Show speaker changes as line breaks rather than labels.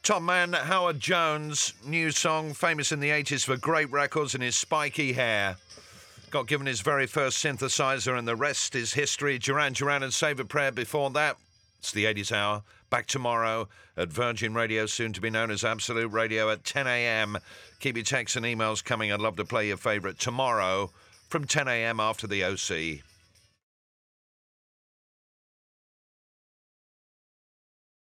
Top man Howard Jones, new song, famous in the 80s for great records and his spiky hair. Got given his very first synthesizer and the rest is history. Duran Duran and Save a Prayer before that. It's the 80s Hour. Back tomorrow at Virgin Radio, soon to be known as Absolute Radio at 10 a.m. Keep your texts and emails coming. I'd love to play your favourite tomorrow from 10 a.m. after the OC.